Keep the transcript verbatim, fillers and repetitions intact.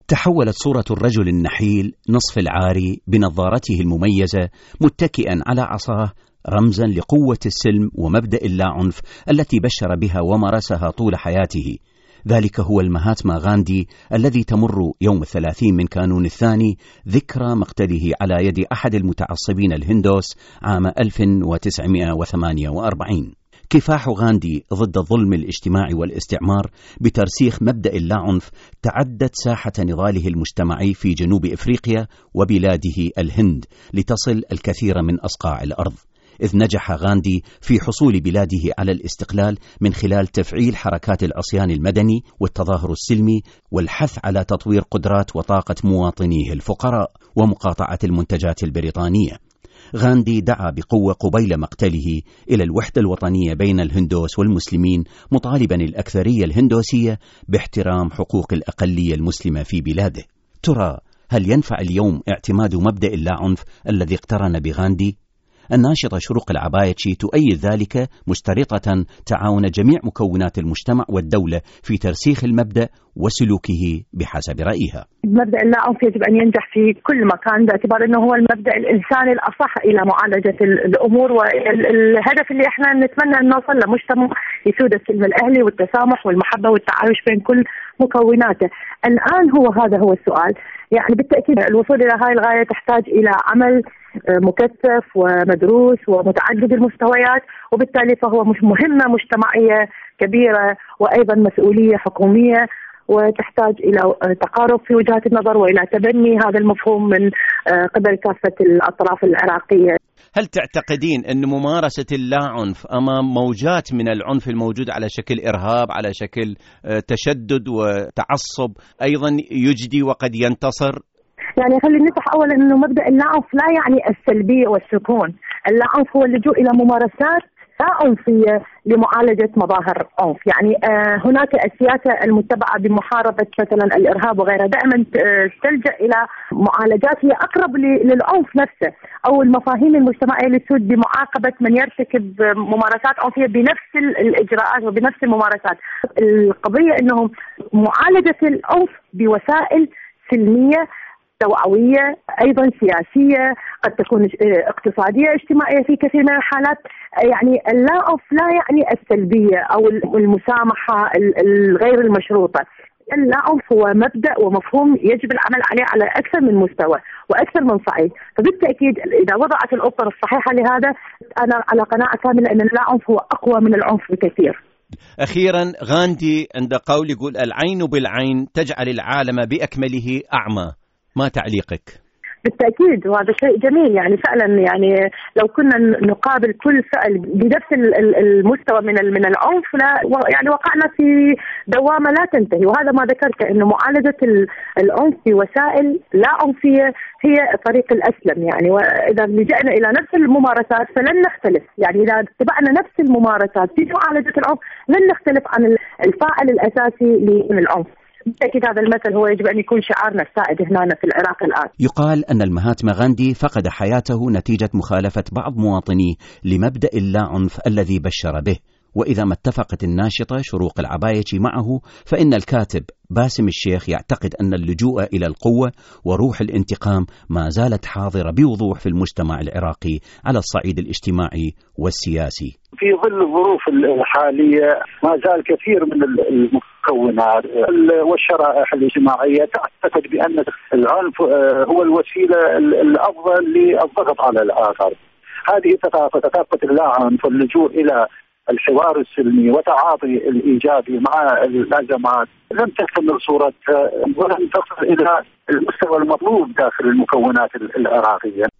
تحولت صورة الرجل النحيل نصف العاري بنظارته المميزة متكئا على عصاه رمزا لقوة السلم ومبدأ اللاعنف التي بشر بها ومارسها طول حياته. ذلك هو المهاتما غاندي الذي تمر يوم الثلاثين من كانون الثاني ذكرى مقتله على يد أحد المتعصبين الهندوس عام ألف وتسعمائة وثمانية وأربعين. كفاح غاندي ضد الظلم الاجتماعي والاستعمار بترسيخ مبدأ اللاعنف تعدت ساحة نضاله المجتمعي في جنوب إفريقيا وبلاده الهند لتصل الكثير من أصقاع الأرض، إذ نجح غاندي في حصول بلاده على الاستقلال من خلال تفعيل حركات العصيان المدني والتظاهر السلمي والحث على تطوير قدرات وطاقة مواطنيه الفقراء ومقاطعة المنتجات البريطانية. غاندي دعا بقوة قبيل مقتله إلى الوحدة الوطنية بين الهندوس والمسلمين، مطالبا الأكثرية الهندوسية باحترام حقوق الأقلية المسلمة في بلاده. ترى هل ينفع اليوم اعتماد مبدأ اللاعنف الذي اقترن بغاندي؟ الناشطة شروق العبايتشي تؤيد ذلك، مشترطة تعاون جميع مكونات المجتمع والدولة في ترسيخ المبدأ وسلوكه بحسب رأيها. مبدأ اللاعنف يجب أن ينجح في كل مكان باعتبار أنه هو المبدأ الإنساني الأصح إلى معالجة الأمور، والهدف اللي احنا نتمنى أن نوصل لمجتمع يسود السلم الأهلي والتسامح والمحبة والتعايش بين كل مكوناته. الآن هو هذا هو السؤال، يعني بالتأكيد الوصول إلى هاي الغاية تحتاج إلى عمل مكثف ومدروس ومتعدد المستويات، وبالتالي فهو مهمة مجتمعية كبيرة وأيضا مسؤولية حكومية، وتحتاج إلى تقارب في وجهات النظر وإلى تبني هذا المفهوم من قبل كافة الأطراف العراقية. هل تعتقدين أن ممارسة اللاعنف أمام موجات من العنف الموجود على شكل إرهاب، على شكل تشدد وتعصب، أيضا يجدي وقد ينتصر؟ يعني خلينا نفتح أولا أنه مبدأ اللاعنف لا يعني السلبية والسكون. اللاعنف هو اللجوء إلى ممارسات لا عنفية لمعالجة مظاهر عنف. يعني آه هناك السياسة المتبعة بمحاربة مثلا الإرهاب وغيرها دائما تلجأ إلى معالجات هي أقرب للعنف نفسه، أو المفاهيم المجتمعية اللي تسود بمعاقبة من يرتكب ممارسات عنفية بنفس الإجراءات وبنفس الممارسات. القضية أنهم معالجة العنف بوسائل سلمية توعوية أيضا سياسية، قد تكون اقتصادية اجتماعية في كثير من الحالات. يعني اللاعنف لا يعني السلبية أو المسامحة الغير المشروطة. اللاعنف هو مبدأ ومفهوم يجب العمل عليه على أكثر من مستوى وأكثر من صعيد، فبالتأكيد إذا وضعت الأطر الصحيحة لهذا أنا على قناعة كاملة أن اللاعنف هو أقوى من العنف بكثير. أخيرا، غاندي عند قول يقول العين بالعين تجعل العالم بأكمله أعمى، ما تعليقك؟ بالتأكيد وهذا شيء جميل، يعني فعلا يعني لو كنا نقابل كل فعل بنفس المستوى من من العنف لا يعني وقعنا في دوامة لا تنتهي. وهذا ما ذكرت أنه معالجة العنف بوسائل لا عنفية هي الطريق الأسلم. يعني وإذا لجأنا إلى نفس الممارسات فلن نختلف، يعني إذا اتبعنا نفس الممارسات في معالجة العنف لن نختلف عن الفاعل الأساسي للعنف. بالتأكيد هذا المثل هو يجب أن يكون شعارنا السائد هنا في العراق الآن. يقال أن المهاتما غاندي فقد حياته نتيجة مخالفة بعض مواطنيه لمبدأ اللاعنف الذي بشر به، وإذا ما اتفقت الناشطة شروق العبايتشي معه فإن الكاتب باسم الشيخ يعتقد أن اللجوء إلى القوة وروح الانتقام ما زالت حاضرة بوضوح في المجتمع العراقي على الصعيد الاجتماعي والسياسي. في ظل الظروف الحالية ما زال كثير من المكونات والشرائح الاجتماعية تعتقد بأن العنف هو الوسيلة الأفضل للضغط على الآخر. هذه ثقافة ثقافة اللاعنف واللجوء إلى الحوار السلمي وتعاطي الإيجابي مع الأزمات لم تكتمل صورتها ولم تصل إلى المستوى المطلوب داخل المكونات العراقية.